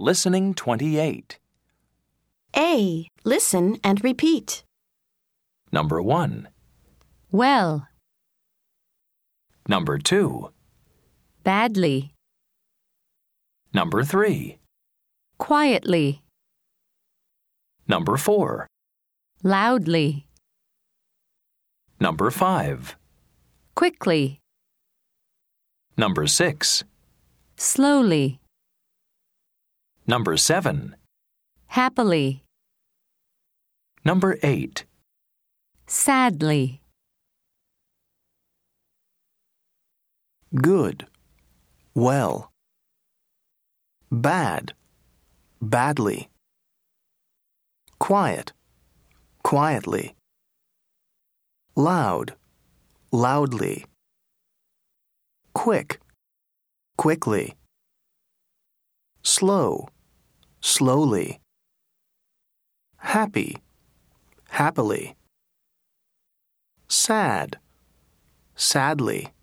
Listening 28. A. Listen and repeat. Number 1. Well, Number 2. badly, Number 3. quietly, Number 4. loudly, Number 5. quickly, Number 6. slowly, Number 7. happily, Number 8. sadly. Good, well. Bad, badly. Quiet, quietly. Loud, loudly. Quick, quickly. Slow, slowly. Happy, happily. Sad, sadly.